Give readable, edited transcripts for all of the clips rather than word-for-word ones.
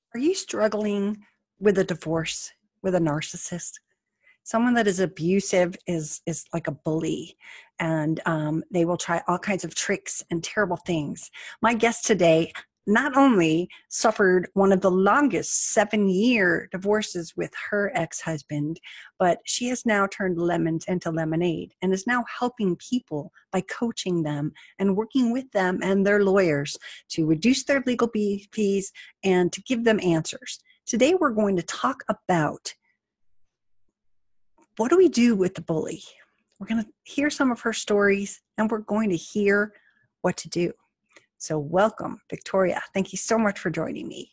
Are you struggling with a divorce with a narcissist? Someone that is abusive is like a bully, and they will try all kinds of tricks and terrible things. My guest today not only suffered one of the longest 7-year divorces with her ex-husband, but she has now turned lemons into lemonade and is now helping people by coaching them and working with them and their lawyers to reduce their legal fees and to give them answers. Today we're going to talk about what do we do with the bully? We're going to hear some of her stories and we're going to hear what to do. So welcome, Victoria. Thank you so much for joining me.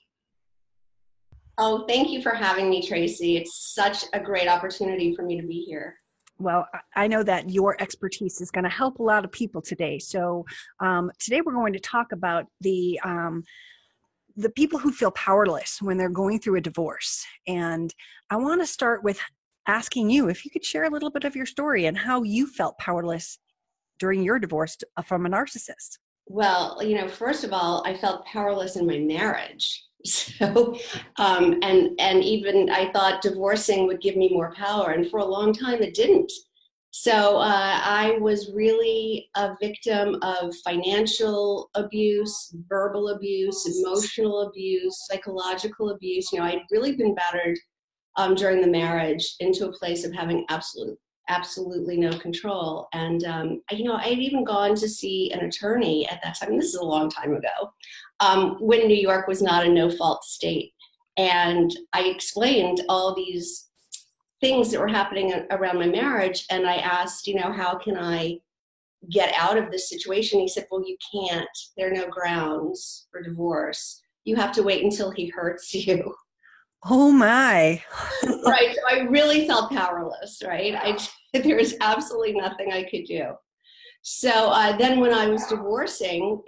Oh, thank you for having me, Tracy. It's such a great opportunity for me to be here. Well, I know that your expertise is going to help a lot of people today. So today we're going to talk about the people who feel powerless when they're going through a divorce. And I want to start with asking you if you could share a little bit of your story and how you felt powerless during your divorce from a narcissist. Well, first of all, I felt powerless in my marriage. So, and even I thought divorcing would give me more power. And for a long time, it didn't. So I was really a victim of financial abuse, verbal abuse, emotional abuse, psychological abuse. I'd really been battered during the marriage into a place of having absolutely no control. And, I'd even gone to see an attorney at that time. And this is a long time ago, when New York was not a no-fault state. And I explained all these things that were happening around my marriage. And I asked, how can I get out of this situation? He said, well, you can't. There are no grounds for divorce. You have to wait until he hurts you. Oh my. Right. So I really felt powerless, right? There was absolutely nothing I could do. So then when I was divorcing,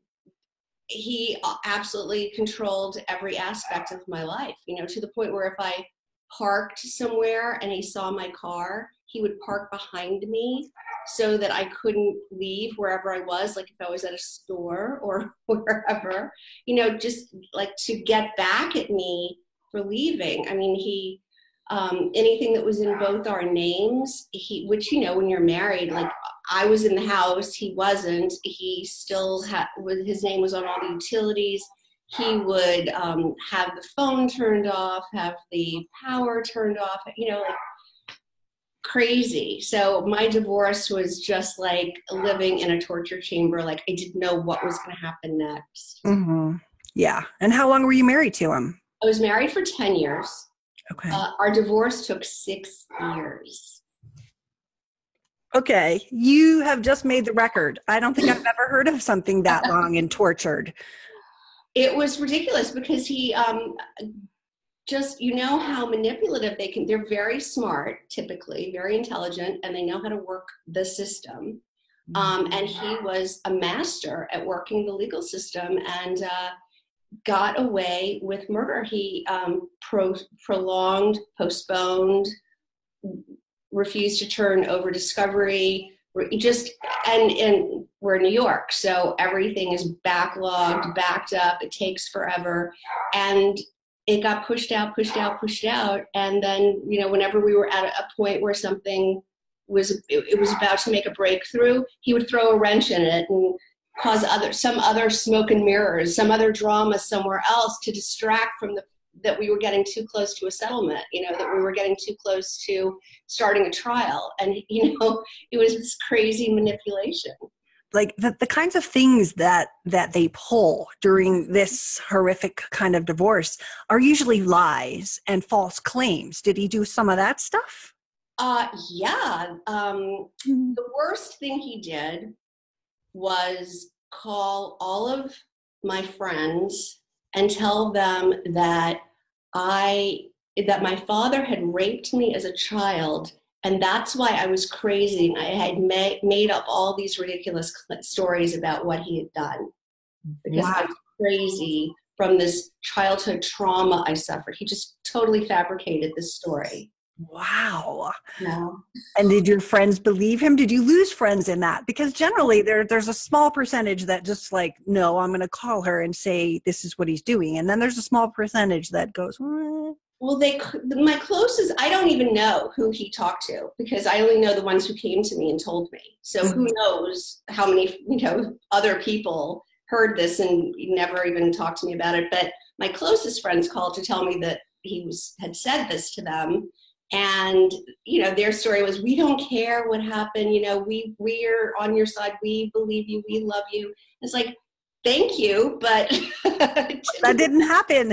he absolutely controlled every aspect of my life, to the point where if I parked somewhere and he saw my car, he would park behind me so that I couldn't leave wherever I was, like if I was at a store or wherever, just like to get back at me for leaving. I mean, he, anything that was in both our names, which, when you're married, like I was in the house, he wasn't, he still his name was on all the utilities. He would have the phone turned off, have the power turned off, like crazy. So my divorce was just like living in a torture chamber. Like I didn't know what was going to happen next. Mm-hmm. Yeah. And how long were you married to him? I was married for 10 years. Okay. Our divorce took 6 years. Okay. You have just made the record. I don't think I've ever heard of something that long and tortured. It was ridiculous because he just, how manipulative they can. They're very smart, typically, very intelligent, and they know how to work the system. And he was a master at working the legal system and got away with murder. He prolonged, postponed, refused to turn over discovery. And we're in New York, so everything is backlogged, backed up. It takes forever, and it got pushed out. And then, whenever we were at a point where something was about to make a breakthrough, he would throw a wrench in it and cause some other smoke and mirrors, some other drama somewhere else to distract from that we were getting too close to a settlement, that we were getting too close to starting a trial. And, it was this crazy manipulation. Like the kinds of things that they pull during this horrific kind of divorce are usually lies and false claims. Did he do some of that stuff? Yeah. The worst thing he did was call all of my friends and tell them that my father had raped me as a child, and that's why I was crazy. And I had made up all these ridiculous stories about what he had done because I was crazy from this childhood trauma I suffered. He just totally fabricated this story. Wow. No. And did your friends believe him? Did you lose friends in that? Because generally there's a small percentage that just like, no, I'm going to call her and say this is what he's doing. And then there's a small percentage that goes, Well, my closest, I don't even know who he talked to because I only know the ones who came to me and told me. So who knows how many, other people heard this and never even talked to me about it. But my closest friends called to tell me that had said this to them. And, their story was, we don't care what happened. We're on your side. We believe you. We love you. It's like, thank you, but that didn't happen.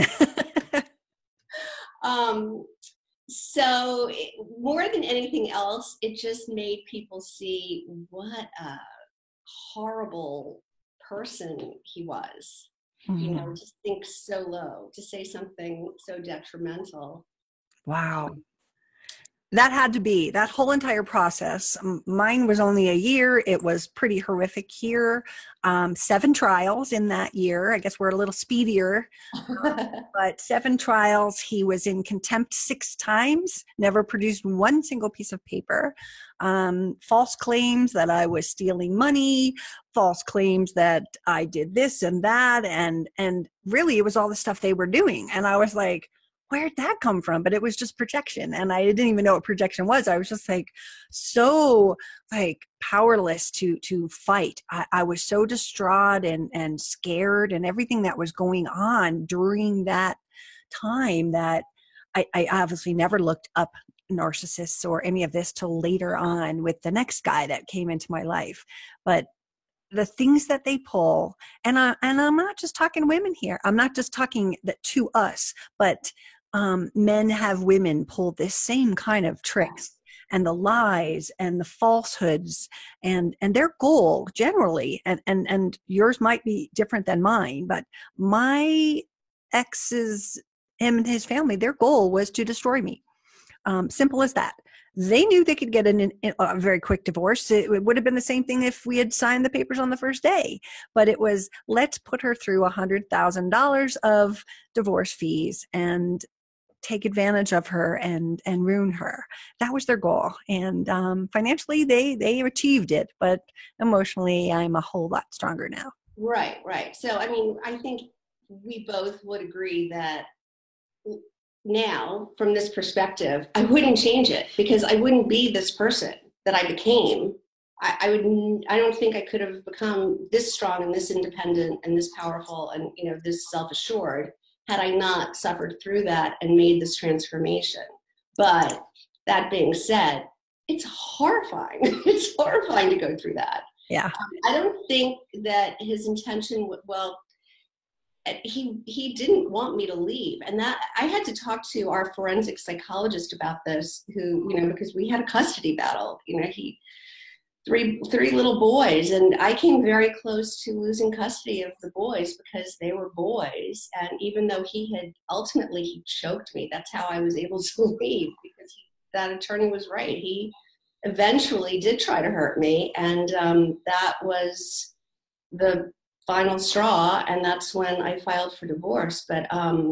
So more than anything else, it just made people see what a horrible person he was. Mm-hmm. To think so low, to say something so detrimental. Wow. That whole entire process. Mine was only a year. It was pretty horrific here. 7 trials in that year. I guess we're a little speedier, but 7 trials. He was in contempt 6 times, never produced one single piece of paper. False claims that I was stealing money, false claims that I did this and that. And really it was all the stuff they were doing. And I was like, where'd that come from? But it was just projection. And I didn't even know what projection was. I was just like, so like powerless to fight. I was so distraught and scared and everything that was going on during that time that I obviously never looked up narcissists or any of this till later on with the next guy that came into my life. But the things that they pull, and I'm not just talking women here. I'm not just talking that to us, but men have women pull this same kind of tricks and the lies and the falsehoods and their goal generally, and yours might be different than mine, but my ex's, him and his family, their goal was to destroy me. Simple as that. They knew they could get a very quick divorce. It would have been the same thing if we had signed the papers on the first day. But it was, let's put her through $100,000 of divorce fees and take advantage of her and ruin her. That was their goal. And financially, they achieved it. But emotionally, I'm a whole lot stronger now. Right. So, I think we both would agree that now, from this perspective, I wouldn't change it because I wouldn't be this person that I became. I don't think I could have become this strong and this independent and this powerful and this self-assured had I not suffered through that and made this transformation. But that being said, it's horrifying. It's horrifying to go through that. Yeah. I don't think that his intention he didn't want me to leave, and that I had to talk to our forensic psychologist about this, who because we had a custody battle. He three little boys, and I came very close to losing custody of the boys because they were boys. And even though he choked me, that's how I was able to leave, because that attorney was right. He eventually did try to hurt me, and that was the final straw, and that's when I filed for divorce. But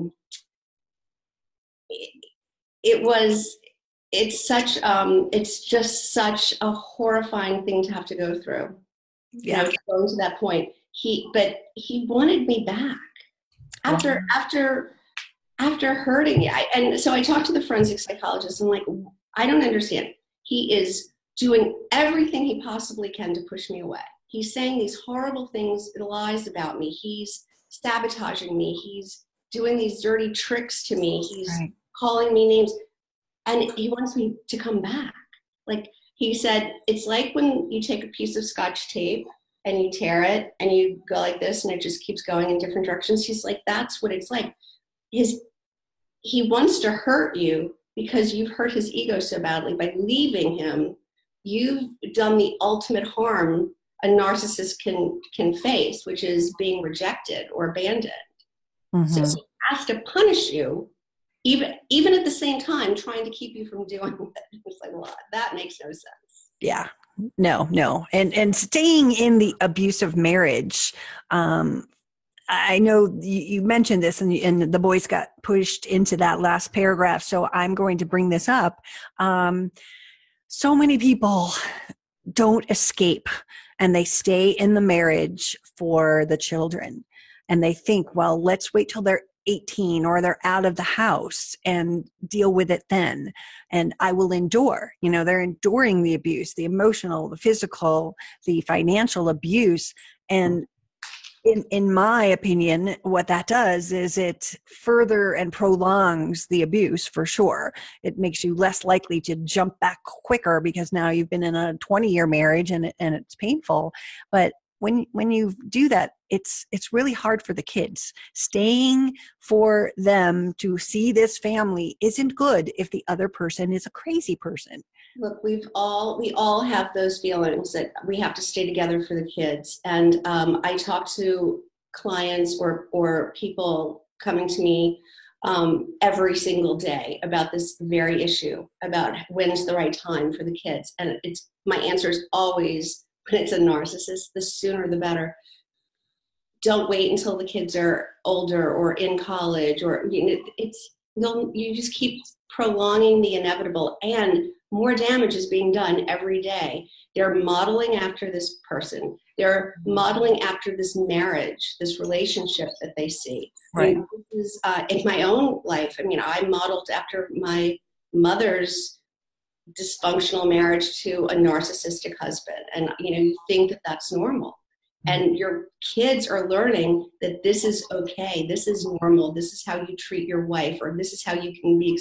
it's just such a horrifying thing to have to go through. Yeah. Going to that point. He wanted me back after hurting me. And so I talked to the forensic psychologist. I'm like, I don't understand. He is doing everything he possibly can to push me away. He's saying these horrible things, lies about me. He's sabotaging me. He's doing these dirty tricks to me. He's calling me names. And he wants me to come back. Like he said, it's like when you take a piece of Scotch tape and you tear it and you go like this and it just keeps going in different directions. He's like, that's what it's like. He wants to hurt you because you've hurt his ego so badly. By leaving him, you've done the ultimate harm a narcissist can face, which is being rejected or abandoned. Mm-hmm. So he has to punish you, even at the same time trying to keep you from doing it. It's like, well, that makes no sense. Yeah, no. And staying in the abusive marriage, I know you mentioned this, and the boys got pushed into that last paragraph, so I'm going to bring this up. So many people don't escape, and they stay in the marriage for the children, and they think, well, let's wait till they're 18 or they're out of the house and deal with it then, and I will endure. They're enduring the abuse, the emotional, the physical, the financial abuse. And in my opinion, what that does is it further and prolongs the abuse, for sure. It makes you less likely to jump back quicker because now you've been in a 20-year marriage and it's painful. But when you do that, it's really hard for the kids. Staying for them to see this family isn't good if the other person is a crazy person. Look, we all have those feelings that we have to stay together for the kids. And I talk to clients or people coming to me every single day about this very issue, about when's the right time for the kids. And my answer is always, when it's a narcissist, the sooner the better. Don't wait until the kids are older or in college, or you just keep prolonging the inevitable, and more damage is being done every day. They're modeling after this person. They're modeling after this marriage, this relationship that they see. Right. This is, in my own life, I modeled after my mother's dysfunctional marriage to a narcissistic husband. And, you think that that's normal. And your kids are learning that this is okay, this is normal, this is how you treat your wife, or this is how you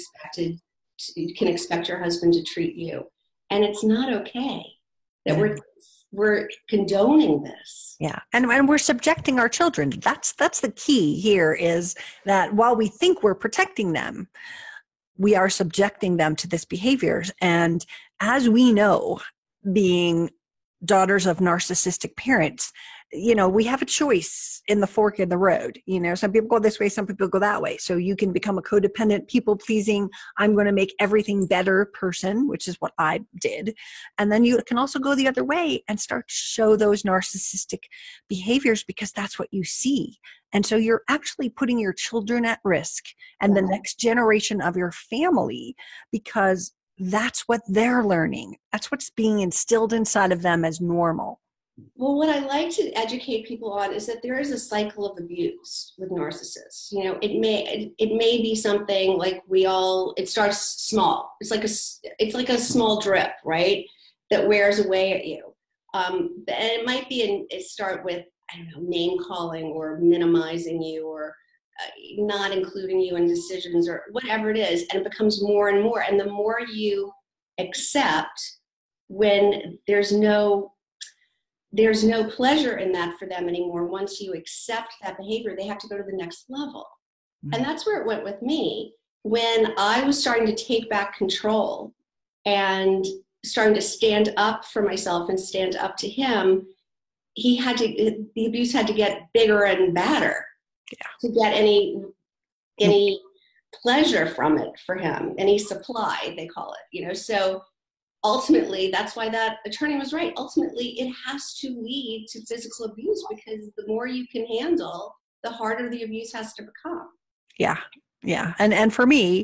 can expect your husband to treat you. And it's not okay that we're condoning this. Yeah. And we're subjecting our children. That's the key here, is that while we think we're protecting them, we are subjecting them to this behavior. And as we know, being daughters of narcissistic parents, we have a choice in the fork in the road. Some people go this way, some people go that way. So you can become a codependent, people-pleasing, I'm going to make everything better person, which is what I did. And then you can also go the other way and start to show those narcissistic behaviors because that's what you see. And so you're actually putting your children at risk and the next generation of your family, because that's what they're learning. That's what's being instilled inside of them as normal. Well, what I like to educate people on is that there is a cycle of abuse with narcissists. It may be something like it starts small. It's like a small drip, right? That wears away at you. And it might be it start with, name calling or minimizing you, or not including you in decisions, or whatever it is. And it becomes more and more. And the more you accept, when there's no pleasure in that for them anymore. Once you accept that behavior, they have to go to the next level. Mm-hmm. And that's where it went with me. When I was starting to take back control and starting to stand up for myself and stand up to him, the abuse had to get bigger and badder to get any pleasure from it for him, any supply, they call it, so ultimately, that's why that attorney was right. Ultimately, it has to lead to physical abuse, because the more you can handle, the harder the abuse has to become. Yeah. Yeah. And for me,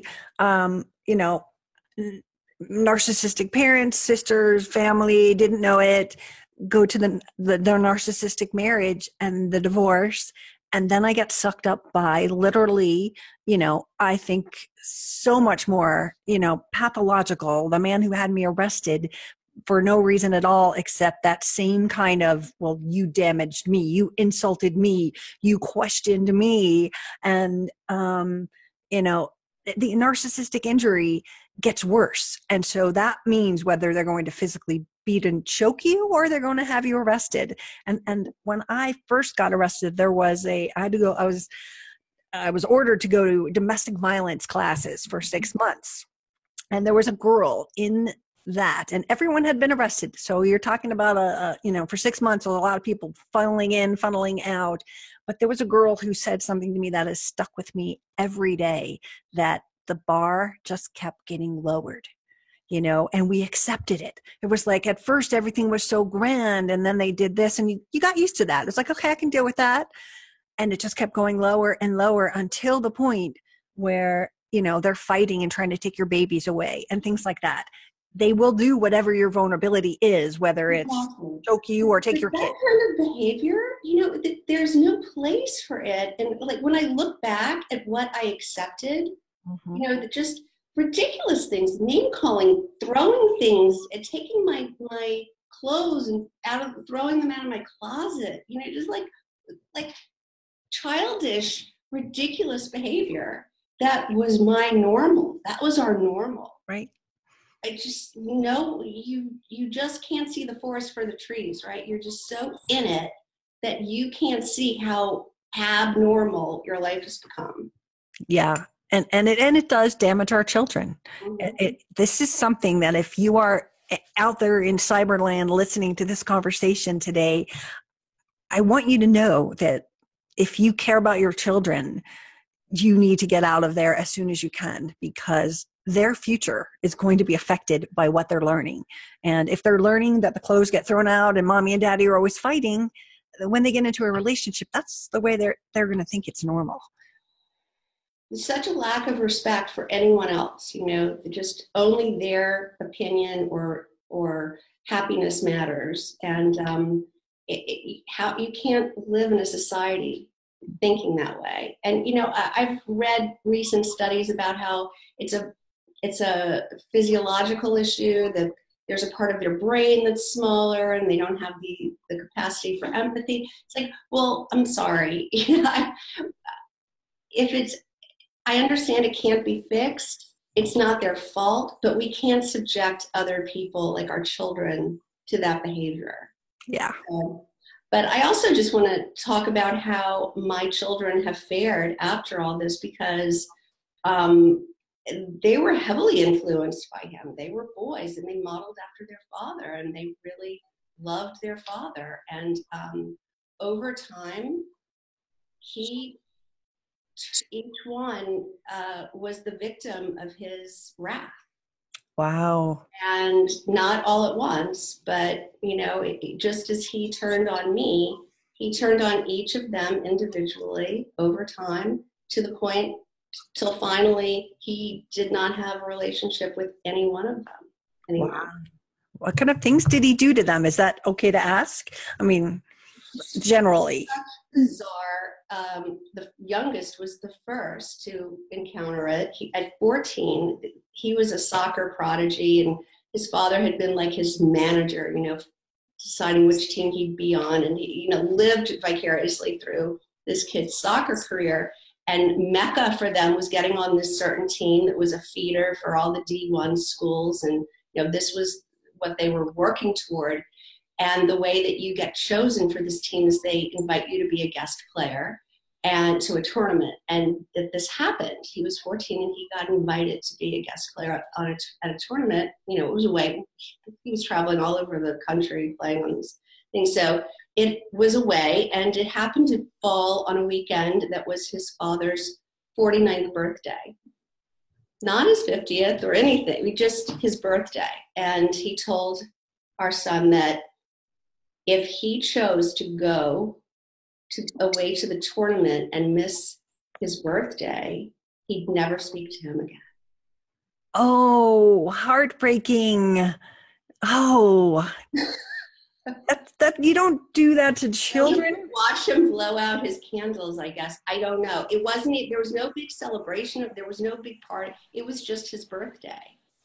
narcissistic parents, sisters, family, didn't know it, go to the narcissistic marriage and the divorce. And then I get sucked up by literally, I think so much more, pathological. The man who had me arrested for no reason at all, except that same kind of, well, you damaged me, you insulted me, you questioned me. And, the narcissistic injury gets worse. And so that means whether they're going to physically beat and choke you, or they're going to have you arrested. And when I first got arrested, I was ordered to go to domestic violence classes for 6 months. And there was a girl in that, and everyone had been arrested. So you're talking about for 6 months, a lot of people funneling in, funneling out. But there was a girl who said something to me that has stuck with me every day, that the bar just kept getting lowered. And we accepted it. It was like, at first everything was so grand, and then they did this, and you got used to that. It's like, okay, I can deal with that. And it just kept going lower and lower until the point where, they're fighting and trying to take your babies away and things like that. They will do whatever your vulnerability is, whether it's Exactly. choke you or take But your that kid. kind of behavior, there's no place for it. And like when I look back at what I accepted, just ridiculous things, name calling, throwing things, and taking my clothes and throwing them out of my closet, just like childish, ridiculous behavior. That was my normal. That was our normal. Right. I just you just can't see the forest for the trees, right? You're just so in it that you can't see how abnormal your life has become. Yeah. And it does damage our children. Mm-hmm. This is something that if you are out there in cyberland listening to this conversation today, I want you to know that if you care about your children, you need to get out of there as soon as you can, because their future is going to be affected by what they're learning. And if they're learning that the clothes get thrown out and mommy and daddy are always fighting, when they get into a relationship, that's the way they're going to think it's normal. There's such a lack of respect for anyone else, just only their opinion or happiness matters. And how you can't live in a society thinking that way. And I've read recent studies about how it's a physiological issue, that there's a part of their brain that's smaller and they don't have the capacity for empathy. It's like, well, I'm sorry. I understand it can't be fixed. It's not their fault, but we can't subject other people, like our children, to that behavior. Yeah. But I also just want to talk about how my children have fared after all this, because they were heavily influenced by him. They were boys and they modeled after their father, and they really loved their father. And over time, each one was the victim of his wrath. Wow. And not all at once, but, just as he turned on me, he turned on each of them individually over time, to the point till finally he did not have a relationship with any one of them anymore. Wow. What kind of things did he do to them? Is that okay to ask? I mean, generally. Bizarre. The youngest was the first to encounter it. At 14, he was a soccer prodigy, and his father had been like his manager, deciding which team he'd be on, and he, lived vicariously through this kid's soccer career. And Mecca for them was getting on this certain team that was a feeder for all the D1 schools, and this was what they were working toward. And the way that you get chosen for this team is they invite you to be a guest player and to a tournament. And that this happened. He was 14 and he got invited to be a guest player at a tournament. It was away. He was traveling all over the country playing on these things. So it was away, and it happened to fall on a weekend that was his father's 49th birthday. Not his 50th or anything, just his birthday. And he told our son that if he chose to go away to the tournament and miss his birthday, he'd never speak to him again. Oh, heartbreaking. Oh, that you don't do that to children. Watch him blow out his candles, I guess. I don't know. It wasn't, there was no big celebration. There was no big party. It was just his birthday.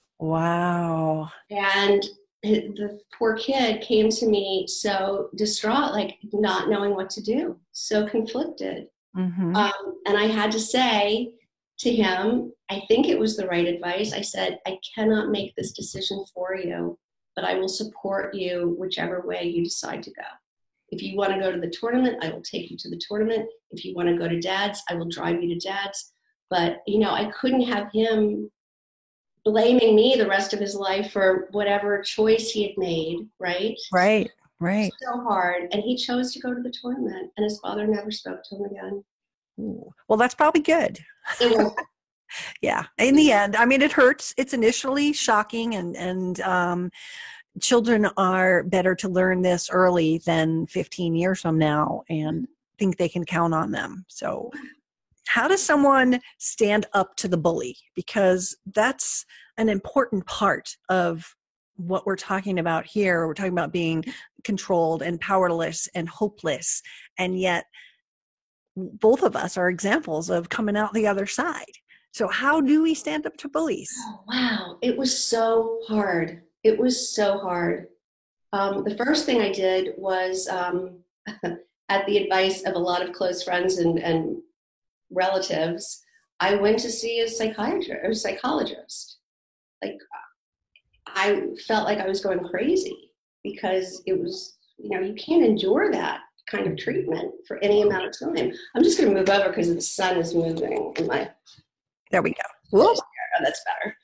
Wow. And the poor kid came to me so distraught, like not knowing what to do, so conflicted. Mm-hmm. And I had to say to him, I think it was the right advice. I said, I cannot make this decision for you, but I will support you whichever way you decide to go. If you want to go to the tournament, I will take you to the tournament. If you want to go to Dad's, I will drive you to Dad's. But, I couldn't have him blaming me the rest of his life for whatever choice he had made, right? Right. So hard. And he chose to go to the tournament, and his father never spoke to him again. Ooh. Well, that's probably good. It was. Yeah. In the end, I mean, it hurts. It's initially shocking, and children are better to learn this early than 15 years from now. And think they can count on them. So how does someone stand up to the bully? Because that's an important part of what we're talking about here. We're talking about being controlled and powerless and hopeless. And yet both of us are examples of coming out the other side. So how do we stand up to bullies? Oh, wow. It was so hard. It was so hard. The first thing I did was, at the advice of a lot of close friends and relatives, I went to see a psychiatrist or a psychologist. Like, I felt like I was going crazy because it was, you can't endure that kind of treatment for any amount of time. I'm just going to move over because the sun is moving in my. There we go. Whoop. Oh, that's better.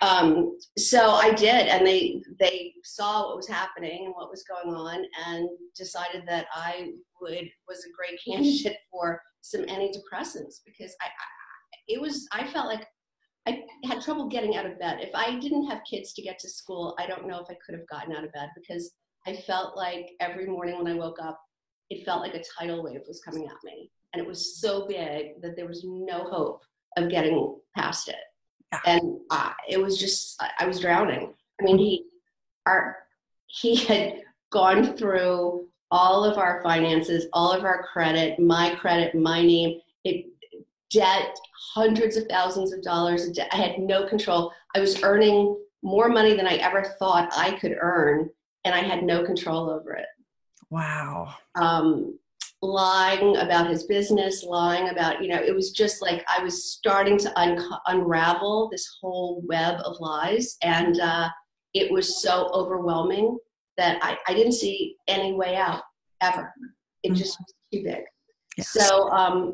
So I did, and they saw what was happening and what was going on, and decided that I was a great candidate for some antidepressants because I felt like I had trouble getting out of bed. If I didn't have kids to get to school, I don't know if I could have gotten out of bed because I felt like every morning when I woke up, it felt like a tidal wave was coming at me, and it was so big that there was no hope of getting past it. Yeah. And it was just, I was drowning. I mean, he had gone through all of our finances, all of our credit, my name, debt, hundreds of thousands of dollars of debt. I had no control. I was earning more money than I ever thought I could earn, and I had no control over it. Wow. Lying about his business, lying about, it was just like I was starting to unravel this whole web of lies. And it was so overwhelming that I didn't see any way out ever. It just was too big. Yeah. So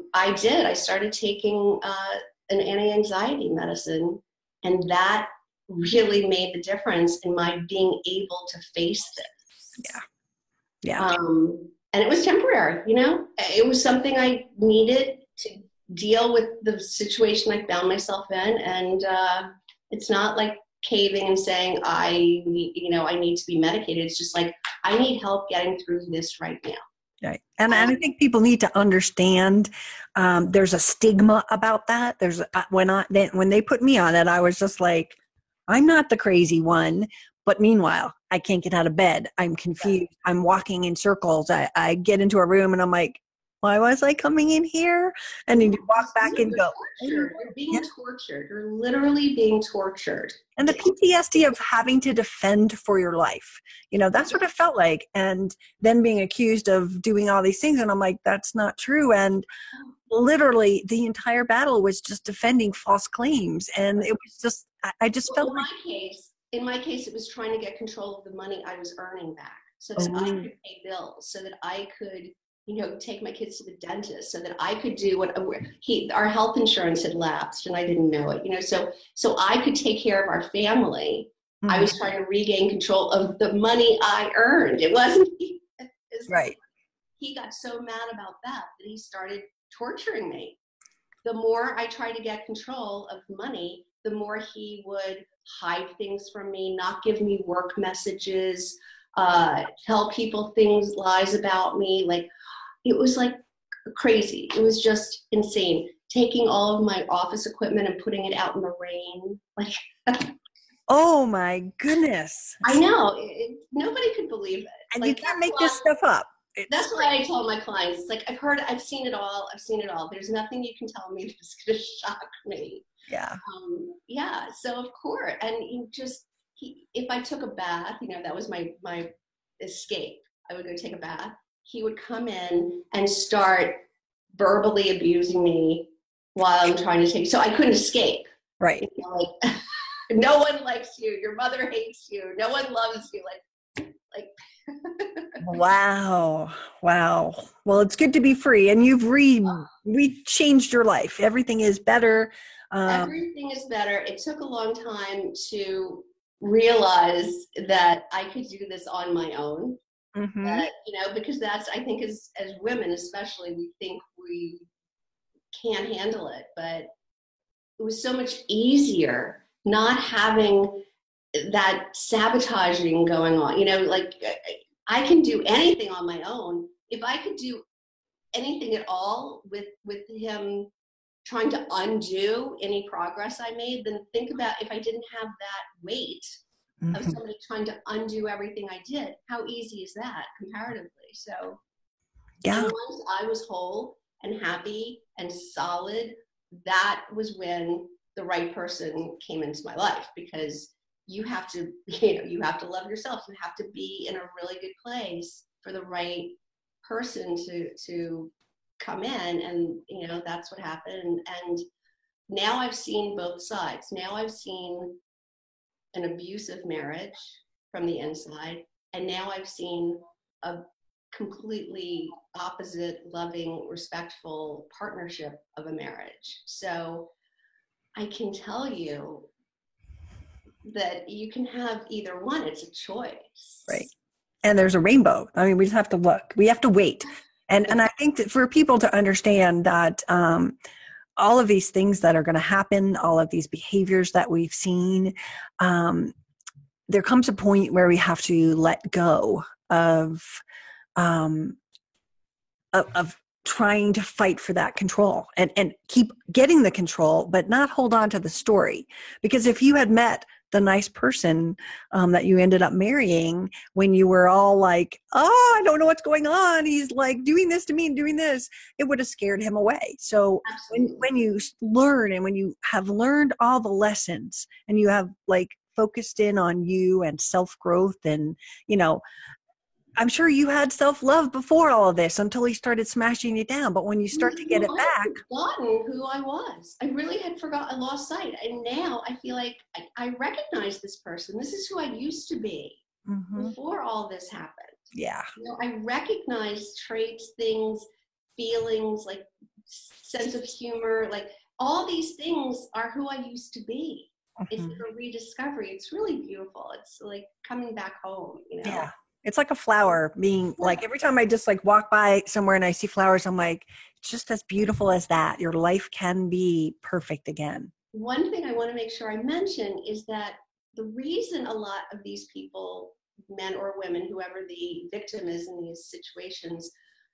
I started taking an anti-anxiety medicine, and that really made the difference in my being able to face this. Yeah. Yeah. And it was temporary, it was something I needed to deal with the situation I found myself in. And it's not like caving and saying, I need to be medicated. It's just like, I need help getting through this right now. Right. And I think people need to understand there's a stigma about that. When they put me on it, I was just like, I'm not the crazy one. But meanwhile, I can't get out of bed. I'm confused. I'm walking in circles. I get into a room and I'm like, why was I coming in here? And then you walk back and go. You're being tortured. You're literally being tortured. And the PTSD of having to defend for your life. That's what it felt like. And then being accused of doing all these things. And I'm like, that's not true. And literally the entire battle was just defending false claims. And it was just, I just felt like. In my case, it was trying to get control of the money I was earning back so that I could pay bills, so that I could, take my kids to the dentist, so that I could do what our health insurance had lapsed and I didn't know it, so I could take care of our family. Mm-hmm. I was trying to regain control of the money I earned. It wasn't right. He got so mad about that he started torturing me. The more I tried to get control of money, the more he would hide things from me, not give me work messages, tell people lies about me. Like, it was like crazy. It was just insane. Taking all of my office equipment and putting it out in the rain. Like, oh my goodness. I know. Nobody could believe it. And you can't make this stuff up. That's why I tell my clients, it's like, I've seen it all. There's nothing you can tell me that's going to shock me. Yeah. So of course, and if I took a bath, that was my escape. I would go take a bath. He would come in and start verbally abusing me while I'm trying to take. So I couldn't escape. Right. Like, no one likes you. Your mother hates you. No one loves you. Like. Wow. Well, it's good to be free, and you've changed your life. Everything is better. Everything is better. It took a long time to realize that I could do this on my own. Mm-hmm. Because that's, I think, as women especially, we think we can't handle it. But it was so much easier not having that sabotaging going on. Like, I can do anything on my own. If I could do anything at all with him trying to undo any progress I made, then think about if I didn't have that weight of Mm-hmm. somebody trying to undo everything I did. How easy is that comparatively? So, and Yeah. once I was whole and happy and solid, that was when the right person came into my life, because you have to, you have to love yourself. You have to be in a really good place for the right person to come in, and that's what happened. And now I've seen both sides. Now I've seen an abusive marriage from the inside, and now I've seen a completely opposite, loving, respectful partnership of a marriage. So I can tell you that you can have either one. It's a Right. choice. And there's a rainbow. I mean, we just have to look. We have to wait. And I think that for people to understand that all of these things that are going to happen, all of these behaviors that we've seen, there comes a point where we have to let go um, of trying to fight for that control and keep getting the control, but not hold on to the story. Because if you had met the nice person that you ended up marrying when you were all like, oh, I don't know what's going on, he's like doing this to me and doing this, it would have scared him away. So when you learn, and when you have learned all the lessons, and you have like focused in on you and self-growth, and I'm sure you had self-love before all of this until he started smashing you down. But when you start to get it I back, had forgotten who I was. I really had forgotten. I lost sight. And now I feel like I recognize this person. This is who I used to be before all this happened. yeah, I recognize traits, things, feelings, like sense of humor, like all these things are who I used to be. It's like a rediscovery. It's really beautiful. It's like coming back home. yeah. It's like a flower being like, every time I just like walk by somewhere and I see flowers, I'm like, it's just as beautiful as that. Your life can be perfect again. One thing I want to make sure I mention is that the reason a lot of these people, men or women, whoever the victim is in these situations,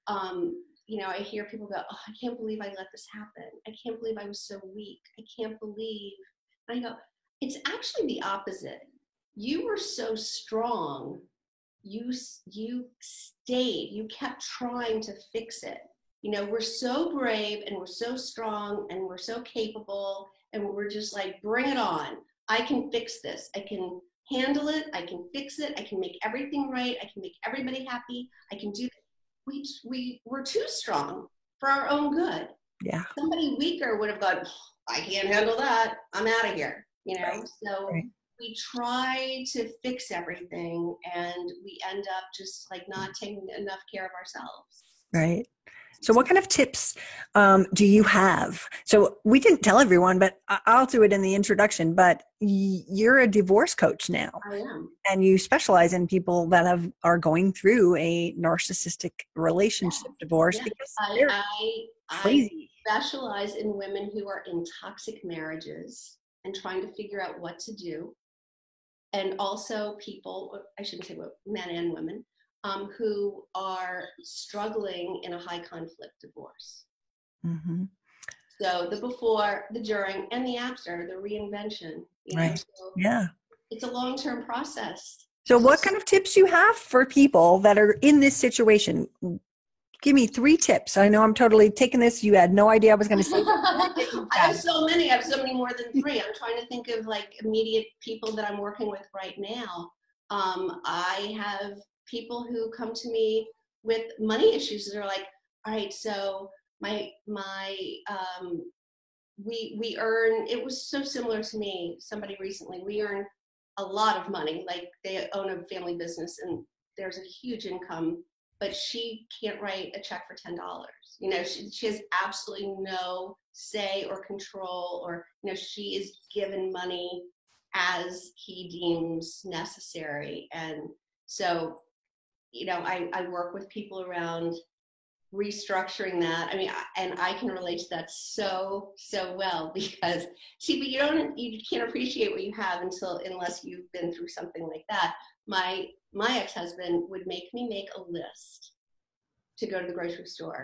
I hear people go, oh, I can't believe I let this happen. I can't believe I was so weak. I can't believe. And I go, it's actually the opposite. You were so strong. You stayed. You kept trying to fix it. We're so brave and we're so strong and we're so capable, and we're just like, bring it on. I can fix this. I can handle it. I can fix it. I can make everything right. I can make everybody happy. I can do it. We're too strong for our own good. Yeah. Somebody weaker would have gone, I can't handle that. I'm out of here. Right. So Right. we try to fix everything, and we end up just like not taking enough care of ourselves. Right. So what kind of tips do you have? So we didn't tell everyone, but I'll do it in the introduction, but you're a divorce coach now. I am. And you specialize in people that are going through a narcissistic relationship divorce, because they're I crazy. specialize in women who are in toxic marriages and trying to figure out what to do. And also people, I shouldn't say men and women, who are struggling in a high conflict divorce. Mm-hmm. So the before, the during, and the after, the reinvention. Right. So Yeah. it's a long-term process. So what kind of tips you have for people that are in this situation? Give me 3 tips. I know I'm totally taking this. You had no idea I was going to say that. I have so many. I have so many more than 3. I'm trying to think of like immediate people that I'm working with right now. I have people who come to me with money issues. They're like, all right, so we earn, it was so similar to me, somebody recently, we earn a lot of money, like they own a family business and there's a huge income, but she can't write a check for $10. She has absolutely no say or control, or she is given money as he deems necessary. And so I work with people around restructuring that. I mean, and I can relate to that so well, because see, but you can't appreciate what you have unless you've been through something like that. My ex-husband would make me make a list to go to the grocery store,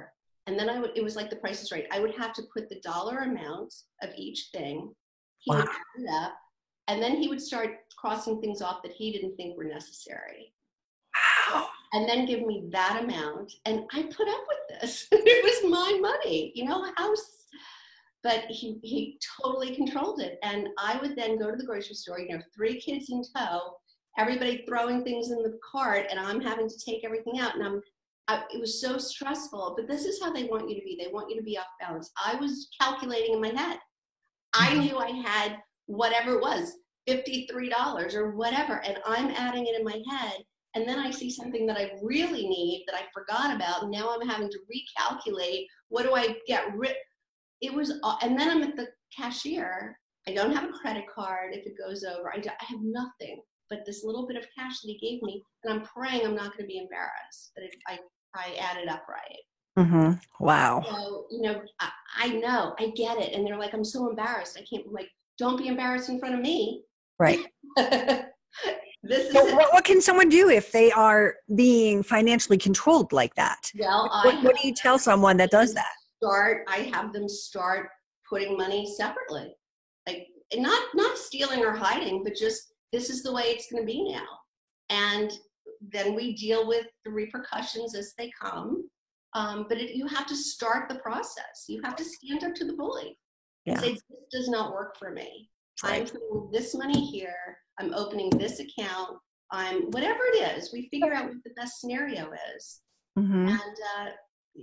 And then it was like The Price is Right. I would have to put the dollar amount of each thing. He Wow. would add it up, and then he would start crossing things off that he didn't think were necessary. Wow. And then give me that amount. And I put up with this. It was my money, but he totally controlled it. And I would then go to the grocery store, 3 kids in tow, everybody throwing things in the cart, and I'm having to take everything out. And it was so stressful, but this is how they want you to be. They want you to be off balance. I was calculating in my head. I knew I had whatever it was, $53 or whatever, and I'm adding it in my head. And then I see something that I really need that I forgot about. And now I'm having to recalculate. What do I get rid? And then I'm at the cashier. I don't have a credit card if it goes over. I have nothing but this little bit of cash that he gave me. And I'm praying I'm not going to be embarrassed that I added up right. Mm-hmm. Wow. So, I know, I get it. And they're like, I'm so embarrassed. I can't, don't be embarrassed in front of me. Right. This is So what can someone do if they are being financially controlled like that? Well, what do you tell someone that does that? I have them start putting money separately, like not stealing or hiding, but just this is the way it's going to be now. And then we deal with the repercussions as they come. But you have to start the process. You have to stand up to the bully and say, this does not work for me. Right. I'm putting this money here. I'm opening this account. Whatever it is, we figure out what the best scenario is. Mm-hmm. And,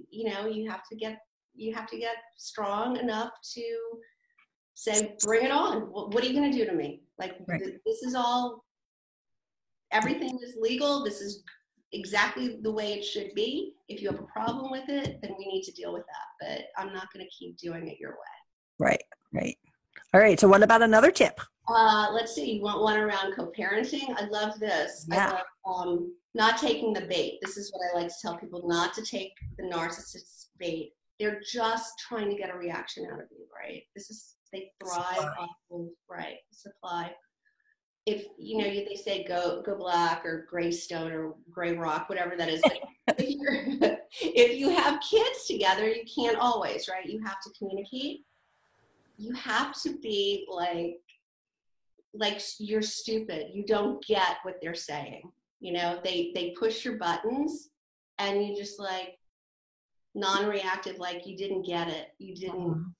you have to get strong enough to say, bring it on. What are you going to do to me? This is all, everything is legal. This is exactly the way it should be. If you have a problem with it, then we need to deal with that. But I'm not going to keep doing it your way. Right. All right. So what about another tip? Let's see. You want one around co-parenting? I love this. Yeah. I love not taking the bait. This is what I like to tell people, not to take the narcissist's bait. They're just trying to get a reaction out of you, right? They thrive off of, supply. If, they say go black or gray stone or gray rock, whatever that is. But if you have kids together, you can't always, right? You have to communicate. You have to be like you're stupid. You don't get what they're saying. They push your buttons and you just non-reactive, you didn't get it. You didn't.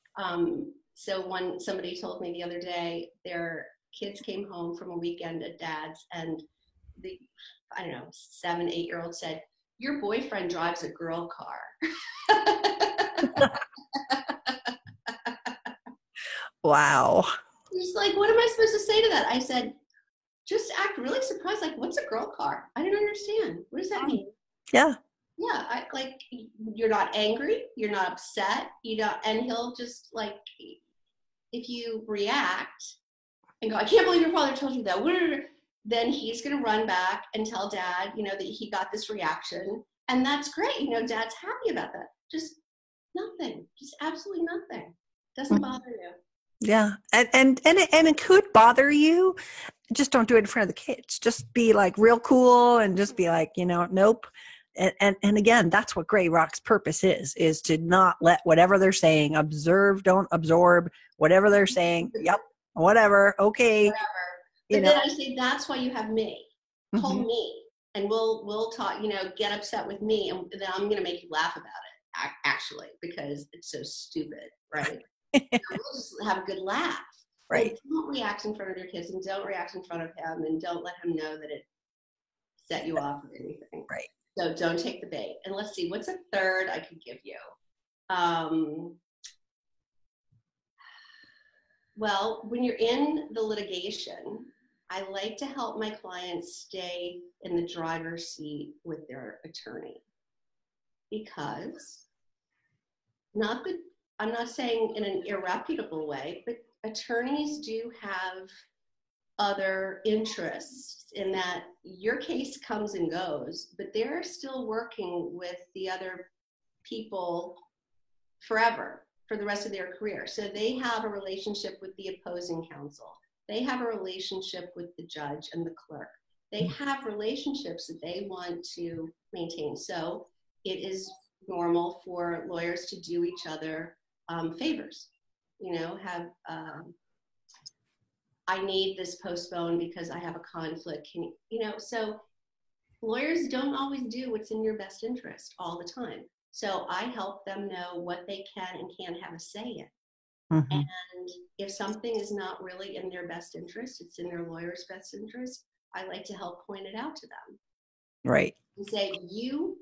So somebody told me the other day, their kids came home from a weekend at dad's, and the 7, 8-year-old said, "Your boyfriend drives a girl car." Wow. He's like, what am I supposed to say to that? I said, just act really surprised. What's a girl car? I didn't understand. What does that mean? Yeah. Yeah. You're not angry. You're not upset. And he'll just if you react and go, I can't believe your father told you that. Then he's going to run back and tell dad, that he got this reaction. And that's great. Dad's happy about that. Just nothing. Just absolutely nothing. Doesn't bother you. Yeah. And it could bother you. Just don't do it in front of the kids. Just be real cool and just be nope. And again, that's what Gray Rock's purpose is to not let whatever they're saying, don't absorb whatever they're saying. Yep. Whatever. Okay. Whatever. But then I say, that's why you have me. Call me and we'll talk, get upset with me. And then I'm going to make you laugh about it, actually, because it's so stupid. Right. We'll just have a good laugh. Right. Don't react in front of your kids and don't react in front of him and don't let him know that it set you off or anything. Right. So don't take the bait. And let's see, what's a third I could give you? Well, when you're in the litigation, I like to help my clients stay in the driver's seat with their attorney, because I'm not saying in an irreputable way, but attorneys do have other interests in that your case comes and goes, but they're still working with the other people forever for the rest of their career. So they have a relationship with the opposing counsel. They have a relationship with the judge and the clerk. They have relationships that they want to maintain. So it is normal for lawyers to do each other favors. Have I need this postponed because I have a conflict. So lawyers don't always do what's in your best interest all the time. So I help them know what they can and can't have a say in. Mm-hmm. And if something is not really in their best interest, it's in their lawyer's best interest, I like to help point it out to them. Right. And say, you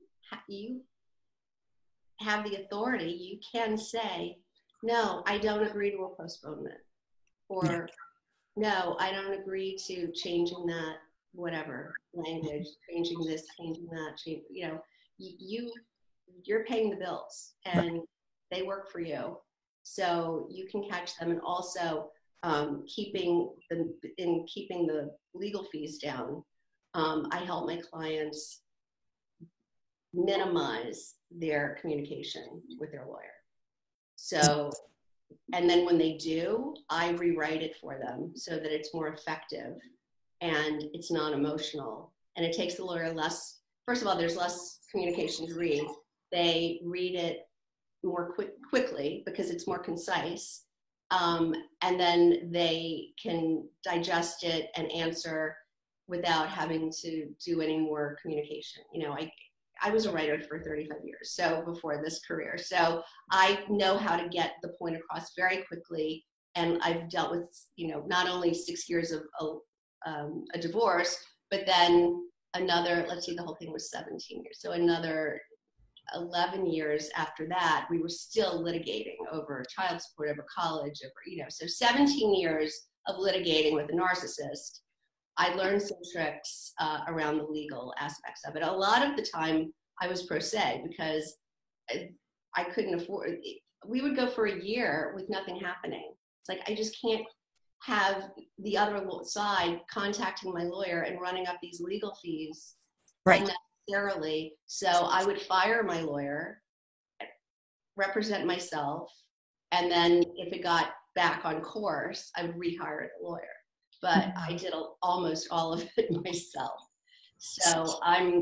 have the authority. You can say, no, I don't agree to a postponement. Or no, I don't agree to changing that, whatever language, changing this, changing that, you're paying the bills and they work for you. So you can catch them, and also keeping the legal fees down. I help my clients minimize their communication with their lawyer. So, and then when they do, I rewrite it for them so that it's more effective and it's not emotional. And it takes the lawyer less, first of all, there's less communication to read. They read it more quickly because it's more concise. And then they can digest it and answer without having to do any more communication. I was a writer for 35 years, so before this career. So I know how to get the point across very quickly. And I've dealt with, not only 6 years of a divorce, but then another, let's see, the whole thing was 17 years. So another 11 years after that, we were still litigating over child support, over college, so 17 years of litigating with a narcissist. I learned some tricks around the legal aspects of it. A lot of the time I was pro se because I couldn't afford it. We would go for a year with nothing happening. It's like, I just can't have the other side contacting my lawyer and running up these legal fees. Right. Unnecessarily. So I would fire my lawyer, represent myself, and then if it got back on course, I would rehire the lawyer. But I did almost all of it myself. So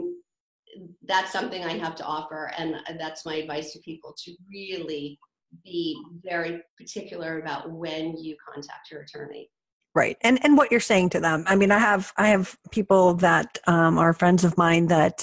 that's something I have to offer, and that's my advice to people, to really be very particular about when you contact your attorney. Right. And what you're saying to them. I mean, I have people that are friends of mine that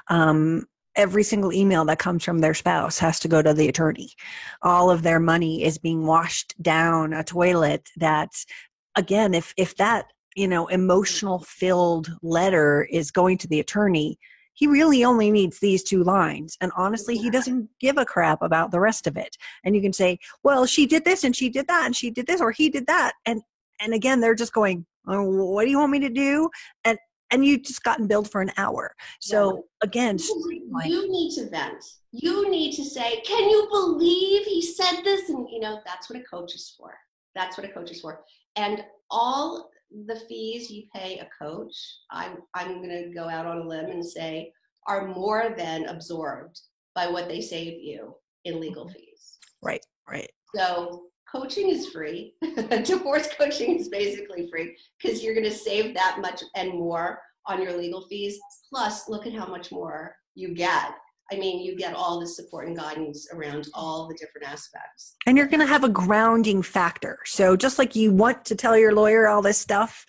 every single email that comes from their spouse has to go to the attorney. All of their money is being washed down a toilet that, again, if that, emotional filled letter is going to the attorney, he really only needs these 2 lines. And honestly, he doesn't give a crap about the rest of it. And you can say, well, she did this and she did that and she did this, or he did that. And again, they're just going, oh, what do you want me to do? And you just gotten billed for an hour. So again, you need to vent. You need to say, can you believe he said this? And that's what a coach is for. That's what a coach is for. And all the fees you pay a coach, I'm going to go out on a limb and say, are more than absorbed by what they save you in legal fees. Right. So coaching is free. Divorce coaching is basically free because you're going to save that much and more on your legal fees. Plus, look at how much more you get. I mean, you get all the support and guidance around all the different aspects. And you're going to have a grounding factor. So just like you want to tell your lawyer all this stuff,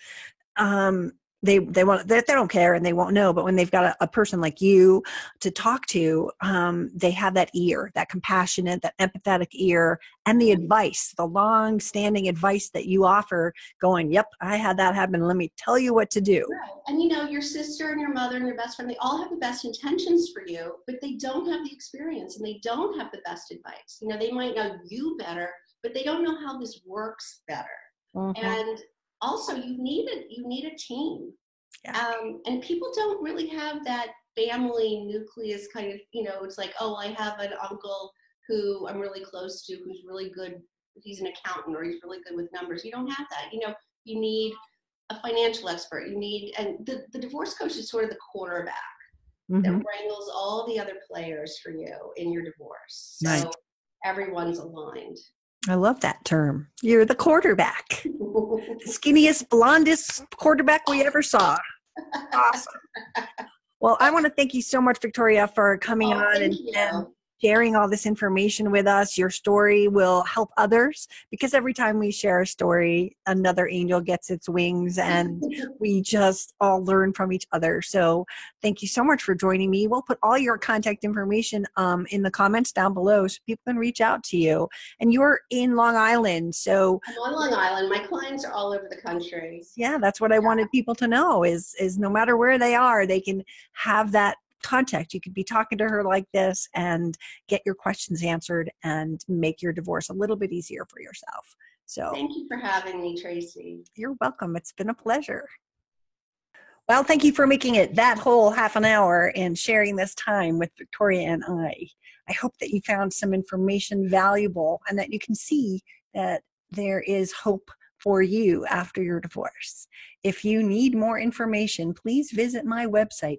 they don't care and they won't know. But when they've got a person like you to talk to, they have that ear, that compassionate, that empathetic ear, and the advice, the long standing advice that you offer, going, yep, I had that happen. Let me tell you what to do. Right. And your sister and your mother and your best friend, they all have the best intentions for you, but they don't have the experience and they don't have the best advice. They might know you better, but they don't know how this works better. Mm-hmm. And also, you need a team. Yeah. And people don't really have that family nucleus kind of, it's like, oh, I have an uncle who I'm really close to, who's really good. He's an accountant or he's really good with numbers. You don't have that. You need a financial expert. And the divorce coach is sort of the quarterback that wrangles all the other players for you in your divorce. So right. Everyone's aligned. I love that term. You're the quarterback. The skinniest, blondest quarterback we ever saw. Awesome. Well, I want to thank you so much, Victoria, for coming on and sharing all this information with us. Your story will help others, because every time we share a story, another angel gets its wings, and we just all learn from each other. So thank you so much for joining me. We'll put all your contact information in the comments down below so people can reach out to you. And you're in Long Island, so I'm on Long Island. My clients are all over the country. yeah, that's what I wanted people to know is no matter where they are, they can have that contact. You could be talking to her like this and get your questions answered and make your divorce a little bit easier for yourself. So thank you for having me, Tracy. You're welcome. It's been a pleasure. Well, thank you for making it that whole half an hour and sharing this time with Victoria and I. I hope that you found some information valuable and that you can see that there is hope for you after your divorce. If you need more information, please visit my website,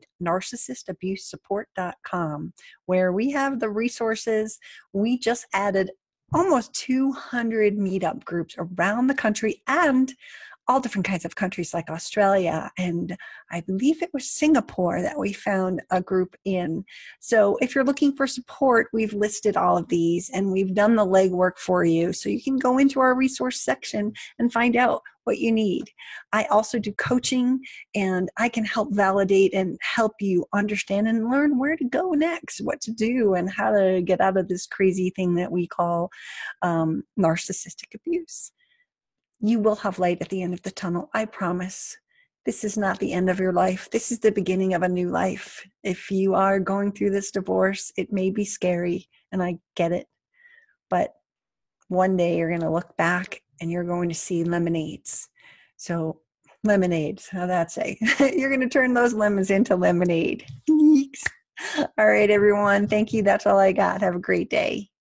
narcissistabusesupport.com, where we have the resources. We just added almost 200 meetup groups around the country and all different kinds of countries like Australia, and I believe it was Singapore that we found a group in. So if you're looking for support, we've listed all of these and we've done the legwork for you. So you can go into our resource section and find out what you need. I also do coaching, and I can help validate and help you understand and learn where to go next, what to do, and how to get out of this crazy thing that we call narcissistic abuse. You will have light at the end of the tunnel, I promise. This is not the end of your life. This is the beginning of a new life. If you are going through this divorce, it may be scary, and I get it. But one day you're going to look back and you're going to see lemonades. So lemonades, how that say? You're going to turn those lemons into lemonade. All right, everyone. Thank you. That's all I got. Have a great day.